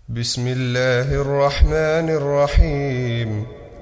بسم الله الرحمن الرحيم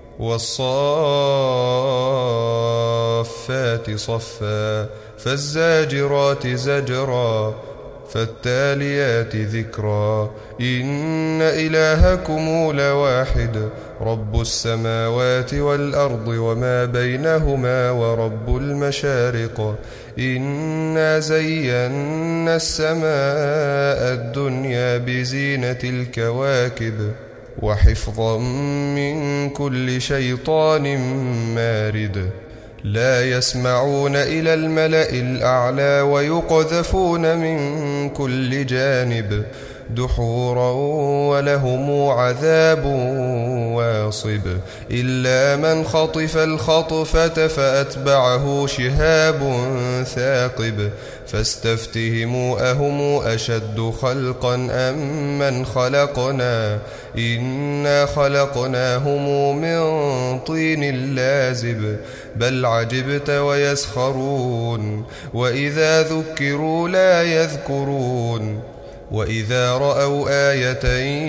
والصافات صفا فالزاجرات زجرا فالتاليات ذكرا إن إلهكم لواحد رب السماوات والأرض وما بينهما ورب المشارق إنا زينا السماء الدنيا بزينة الكواكب وحفظا من كل شيطان مارد لا يسمعون إلى الملأ الأعلى ويقذفون من كل جانب دحورا ولهم عذاب واصب إلا من خطف الخطفة فأتبعه شهاب ثاقب فاستفتهموا أهم أشد خلقا أم من خلقنا إنا خلقناهم من طين لازب بل عجبت ويسخرون وإذا ذكروا لا يذكرون وإذا رأوا آية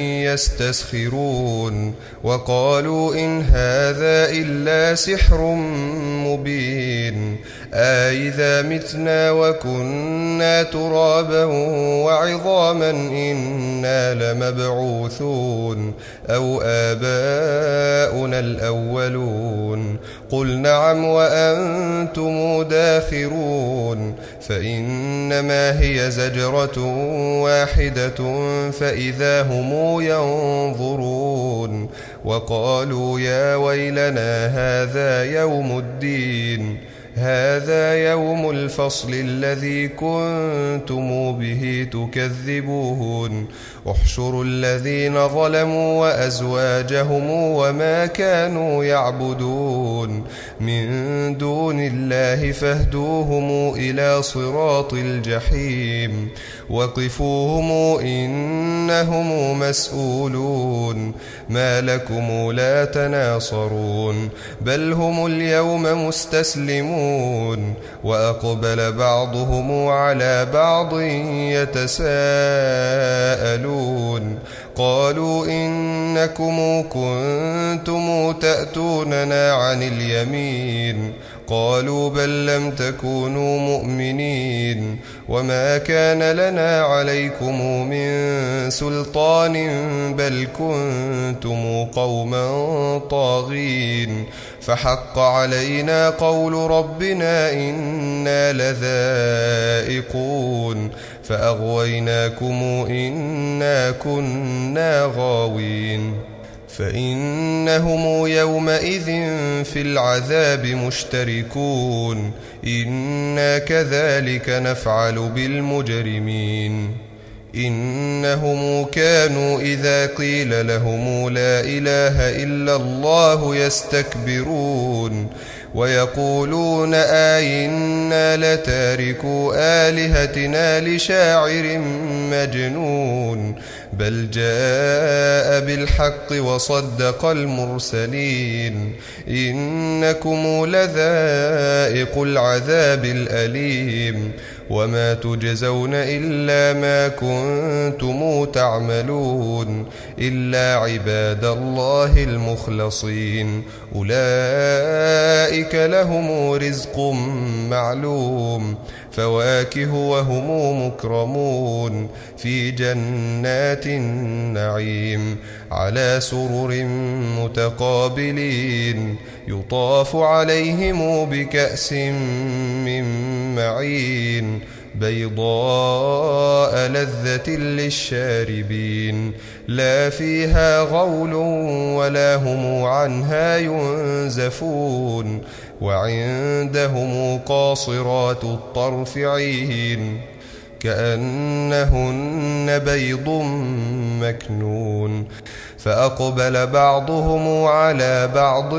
يستسخرون وقالوا إن هذا إلا سحر مبين أإذا متنا وكنا ترابا وعظاما إنا لمبعوثون أو آباؤنا الأولون قل نعم وأنتم داخرون فإنما هي زجرة واحدة فإذا هم ينظرون وقالوا يا ويلنا هذا يوم الدين هذا يوم الفصل الذي كنتم به تكذبون احشروا الذين ظلموا وأزواجهم وما كانوا يعبدون من دون الله فاهدوهم إلى صراط الجحيم وقفوهم إنهم مسؤولون ما لكم لا تناصرون بل هم اليوم مستسلمون وأقبل بعضهم على بعض يتساءلون قالوا إنكم كنتم تأتوننا عن اليمين قالوا بل لم تكونوا مؤمنين وما كان لنا عليكم من سلطان بل كنتم قوما طاغين فحق علينا قول ربنا إنا لذائقون فأغويناكم إنا كنا غاوين فإنهم يومئذ في العذاب مشتركون إنا كذلك نفعل بالمجرمين إنهم كانوا إذا قيل لهم لا إله إلا الله يستكبرون ويقولون آئنا لتاركو آلهتنا لشاعر مجنون بل جاء بالحق وصدق المرسلين إنكم لذائق العذاب الأليم وما تجزون إلا ما كنتم تعملون إلا عباد الله المخلصين أولئك لهم رزق معلوم فواكه وهم مكرمون في جنات النعيم على سرر متقابلين يطاف عليهم بكأس من معين بيضاء لذة للشاربين لا فيها غول ولا هم عنها ينزفون وعندهم قاصرات الطرف عين كأنهن بيض مكنون فأقبل بعضهم على بعض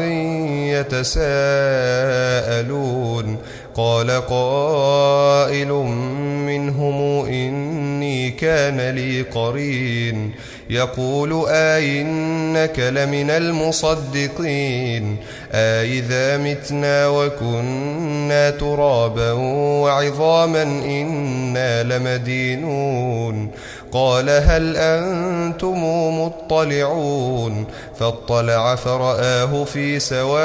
يتساءلون قال قائل منهم إني كان لي قرين يقول أئنك لمن المصدقين أئذا متنا وكنا ترابا وعظاما إنا لمدينون قال هل أنتم مطلعون فاطلع فرآه في سواء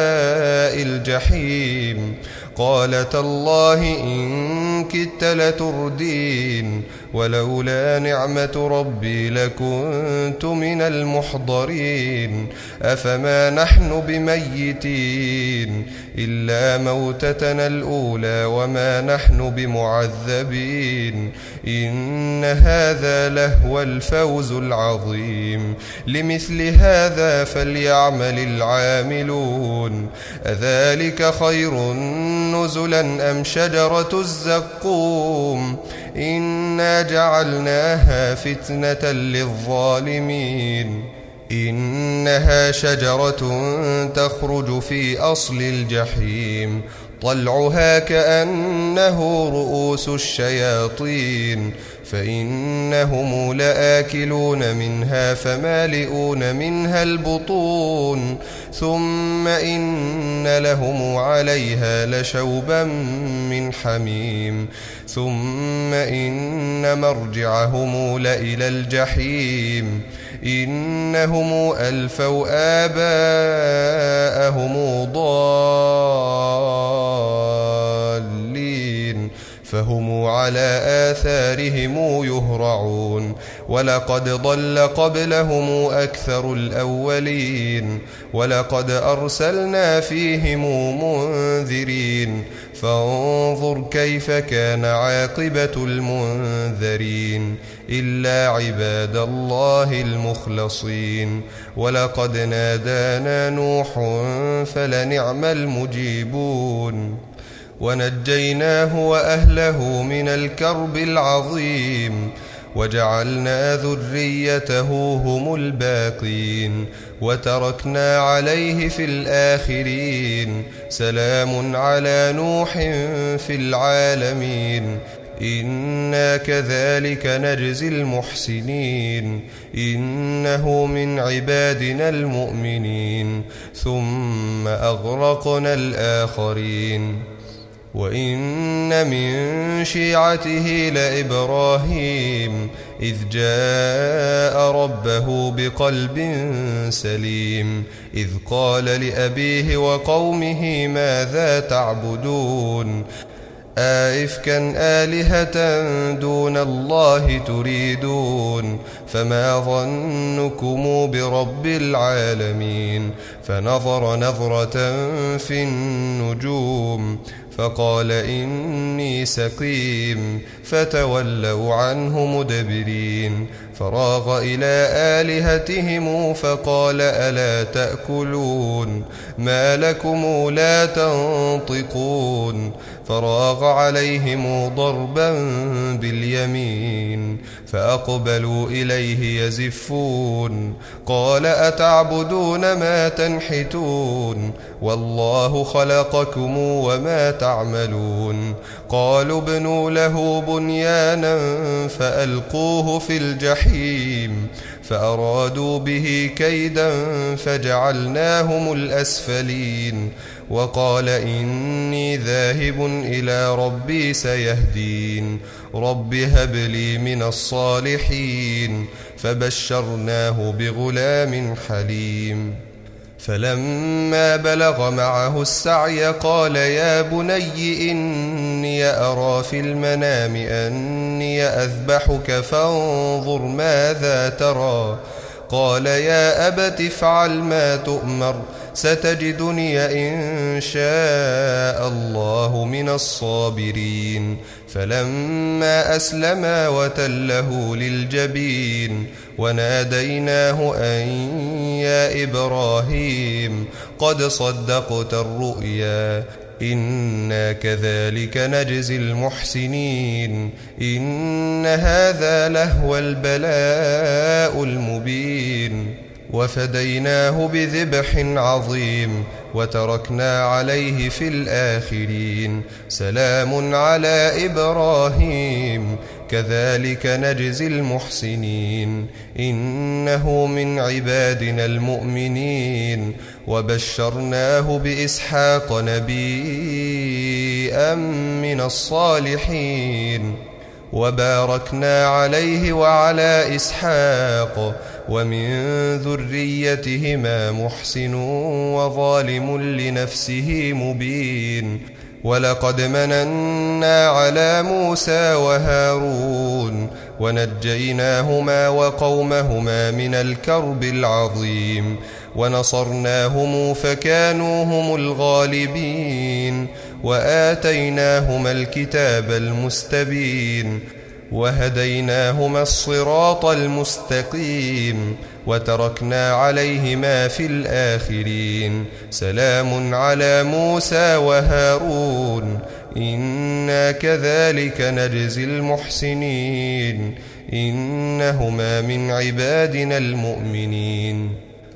الجحيم قال تالله إن كدت لتردين ولولا نعمة ربي لكنت من المحضرين أفما نحن بميتين إلا موتتنا الأولى وما نحن بمعذبين إن هذا لهو الفوز العظيم لمثل هذا فليعمل العاملون أذلك خير نزلا أم شجرة الزقوم إنا جعلناها فتنة للظالمين إنها شجرة تخرج في أصل الجحيم طلعها كأنه رؤوس الشياطين فإنهم لآكلون منها فمالئون منها البطون ثم إن لهم عليها لشوبا من حميم ثم إن مرجعهم لإلى الجحيم إنهم ألفوا آباءهم ضالين فهم على آثارهم يهرعون ولقد ضل قبلهم أكثر الأولين ولقد أرسلنا فيهم منذرين فانظر كيف كان عاقبة المنذرين إلا عباد الله المخلصين ولقد نادانا نوح فلنعم المجيبون ونجيناه وأهله من الكرب العظيم وجعلنا ذريته هم الباقين وتركنا عليه في الآخرين سلام على نوح في العالمين إنا كذلك نجزي المحسنين إنه من عبادنا المؤمنين ثم أغرقنا الآخرين وإن من شيعته لإبراهيم إذ جاء ربه بقلب سليم إذ قال لأبيه وقومه ماذا تعبدون أئفكا آلهة دون الله تريدون فما ظنكم برب العالمين فنظر نظرة في النجوم فقال إني سقيم فتولوا عنه مدبرين فراغ إلى آلهتهم فقال ألا تأكلون ما لكم لا تنطقون فراغ عليهم ضربا باليمين فأقبلوا إليه يزفون قال أتعبدون ما تنحتون والله خلقكم وما تعملون قالوا ابنوا له بنيانا فألقوه في الجحيم فأرادوا به كيدا فجعلناهم الأسفلين وقال إني ذاهب إلى ربي سيهدين رب هب لي من الصالحين فبشرناه بغلام حليم فلما بلغ معه السعي قال يا بني إني أرى في المنام أني أذبحك فانظر ماذا ترى قال يا أبت افعل ما تؤمر ستجدني إن شاء الله من الصابرين فلما أسلما وتله للجبين وناديناه أن يا إبراهيم قد صدقت الرؤيا إنا كذلك نجزي المحسنين إن هذا لهو البلاء المبين وفديناه بذبح عظيم وتركنا عليه في الآخرين سلام على إبراهيم كذلك نجزي المحسنين إنه من عبادنا المؤمنين وبشرناه بإسحاق نبيا من الصالحين وباركنا عليه وعلى إسحاق ومن ذريتهما محسن وظالم لنفسه مبين. ولقد مننا على موسى وهارون ونجيناهما وقومهما من الكرب العظيم ونصرناهم فكانوا هم الغالبين وآتيناهما الكتاب المستبين وهديناهما الصراط المستقيم وتركنا عليهما في الآخرين. سلام على موسى وهارون إنا كذلك نجزي المحسنين إنهما من عبادنا المؤمنين.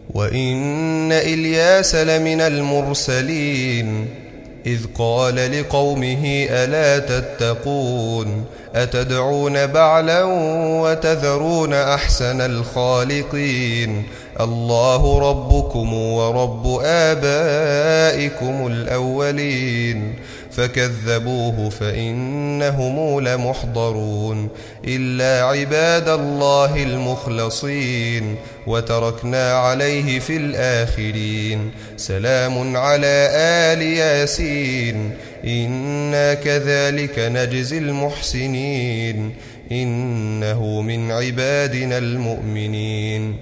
وإن إلياس لمن المرسلين إذ قال لقومه ألا تتقون أتدعون بعلا وتذرون أحسن الخالقين الله ربكم ورب آبائكم الأولين. فكذبوه فإنهم لمحضرون إلا عباد الله المخلصين وتركنا عليه في الآخرين. سلام على آل ياسين إنا كذلك نجزي المحسنين إنه من عبادنا المؤمنين.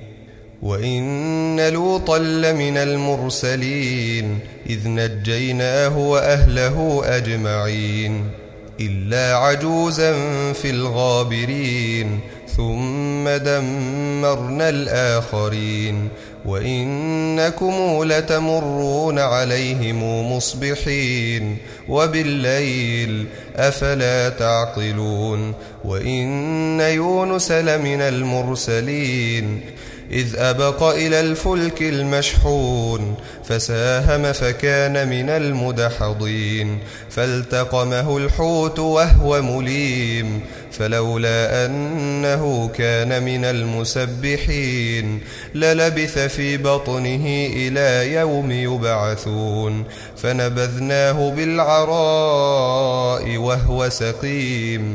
وإن لوطا لمن المرسلين إذ نجيناه وأهله أجمعين إلا عجوزا في الغابرين ثم دمرنا الآخرين. وإنكم لتمرون عليهم مصبحين وبالليل أفلا تعقلون. وإن يونس لمن المرسلين إذ أبق إلى الفلك المشحون فساهم فكان من المدحضين فالتقمه الحوت وهو مليم فلولا أنه كان من المسبحين للبث في بطنه إلى يوم يبعثون. فنبذناه بالعراء وهو سقيم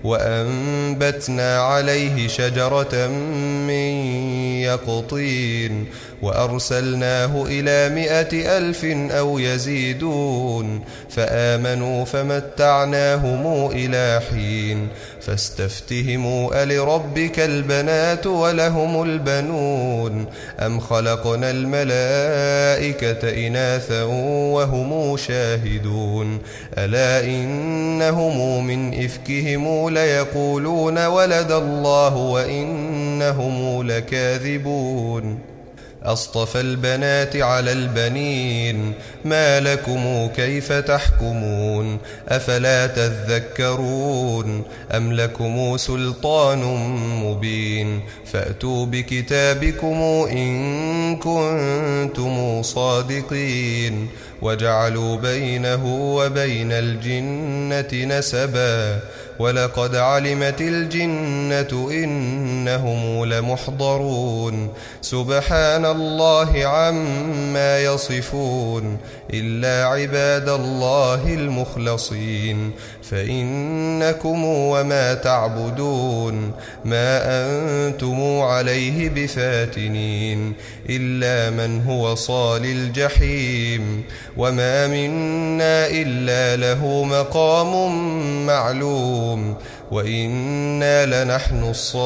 وأنبتنا عليه شجرة من يقطين وأرسلناه إلى 100,000 أو يزيدون فآمنوا فمتعناهم إلى حين. فاستفتهموا ألربك البنات ولهم البنون أم خلقنا الملائكة إناثا وهم شاهدون ألا إنهم من إفكهم ليقولون ولد الله وإنهم لكاذبون. أصطفى البنات على البنين ما لكم كيف تحكمون أفلا تذكرون أم لكم سلطان مبين فأتوا بكتابكم إن كنتم صادقين. وجعلوا بينه وبين الجنة نسبا ولقد علمت الجنة إنهم لمحضرون سبحان الله عما يصفون إلا عباد الله المخلصين. فإنكم وما تعبدون ما أنتم عليه بفاتنين إلا من هو صال الجحيم وما منا إلا له مقام معلوم وإنا لنحن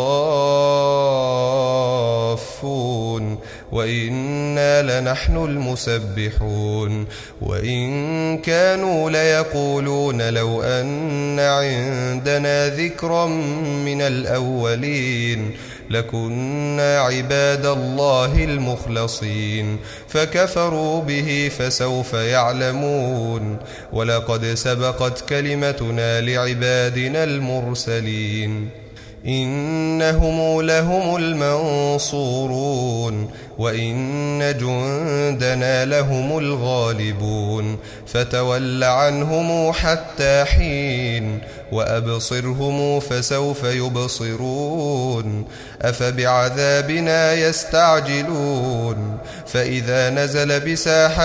الصافون وإنا لنحن المسبحون. وإن كانوا ليقولون لو أن عندنا ذكرا من الأولين لكنا عباد الله المخلصين فكفروا به فسوف يعلمون. ولقد سبقت كلمتنا لعبادنا المرسلين إنهم لهم المنصورون وإن جندنا لهم الغالبون. فتول عنهم حتى حين وأبصرهم فسوف يبصرون أفبعذابنا يستعجلون فإذا نزل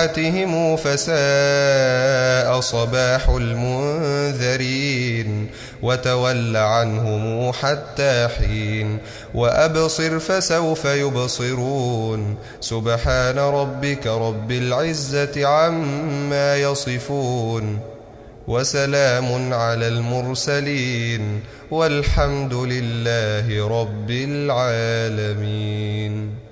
بساحتهم فساء صباح المنذرين. وتول عنهم حتى حين وأبصر فسوف يبصرون سبحان ربك رب العزة عما يصفون وسلام على المرسلين والحمد لله رب العالمين.